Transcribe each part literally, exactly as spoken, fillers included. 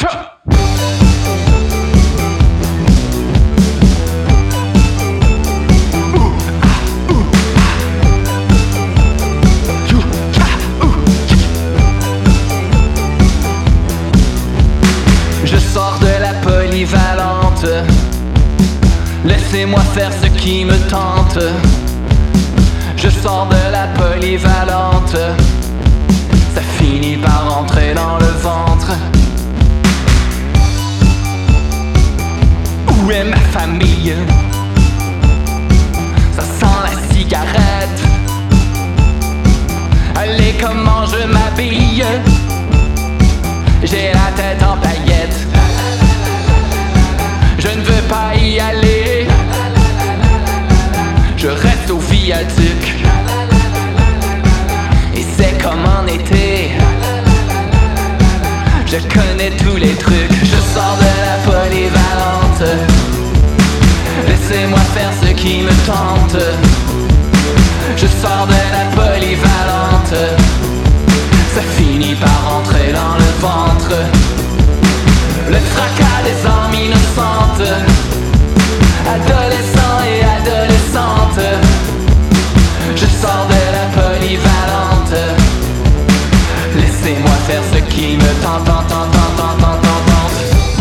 Je sors de la polyvalente, laissez-moi faire ce qui me tente. Je sors de la polyvalente, ça finit par rentrer dans le ventre. Où est ma famille? Ça sent la cigarette. Allez, comment je m'habille? J'ai la tête en paillettes. Je ne veux pas y aller. Je reste au viaduc. Et c'est comme en été. Je connais tous les trucs. Je sors de la polyvalente. Laissez-moi faire ce qui me tente. Je sors de la polyvalente. Ça finit par rentrer dans le ventre. Le tracas des âmes innocentes, adolescents et adolescentes. Je sors de la polyvalente. Laissez-moi faire ce qui me tente, tente, tente, tente, tente, tente.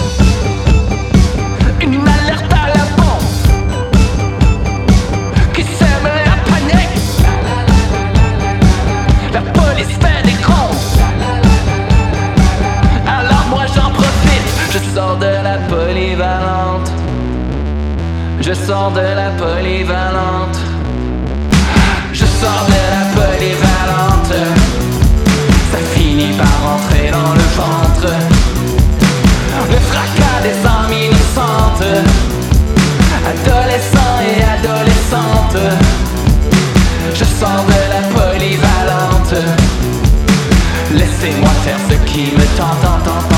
Une alerte à la bombe qui sème la panique. La police fait des ronds. Alors moi j'en profite. Je sors de la polyvalente. Je sors de la polyvalente. Je sors de la polyvalente. Ça finit par rentrer dans le ventre. Le fracas des âmes innocentes, adolescents et adolescentes. Je sors de la polyvalente. Laissez-moi faire ce qui me tente, tente, tente.